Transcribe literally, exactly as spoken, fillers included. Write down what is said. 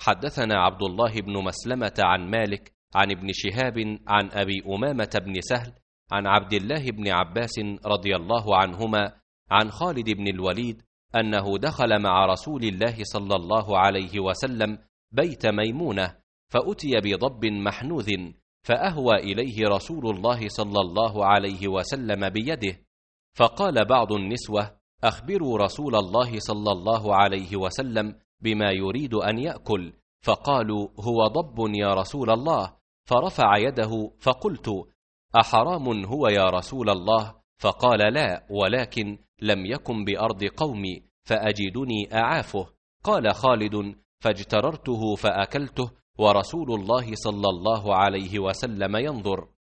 حدثنا عبد الله بن مسلمة عن مالك عن ابن شهاب عن أبي أمامة بن سهل عن عبد الله بن عباس رضي الله عنهما عن خالد بن الوليد أنه دخل مع رسول الله صلى الله عليه وسلم بيت ميمونة فأتي بضب محنوذ فأهوى إليه رسول الله صلى الله عليه وسلم بيده، فقال بعض النسوة: أخبروا رسول الله صلى الله عليه وسلم بما يريد أن يأكل، فقالوا: هو ضب يا رسول الله، فرفع يده فقلت: أحرام هو يا رسول الله؟ فقال: لا، ولكن لم يكن بأرض قومي فأجدني أعافه. قال خالد: فاجتررته فأكلته ورسول الله صلى الله عليه وسلم ينظر.